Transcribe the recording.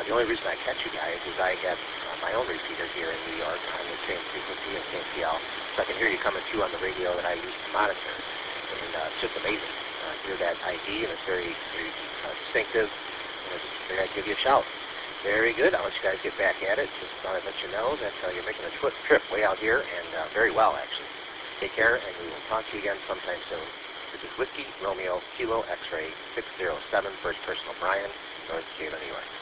The only reason I catch you guys is I get my own repeater here in New York on the same frequency as KPL, so I can hear you coming through on the radio that I use to monitor. And it's just amazing to hear that ID, and it's very, very distinctive. And I just figured I'd give you a shout. Very good. I'll let you guys get back at it. Just thought I'd let you know that you're making a trip way out here, and very well, actually. Take care, and we will talk to you again sometime soon. This is Whiskey Romeo Kilo X-Ray 607, first personal Brian, North Cayman, New York.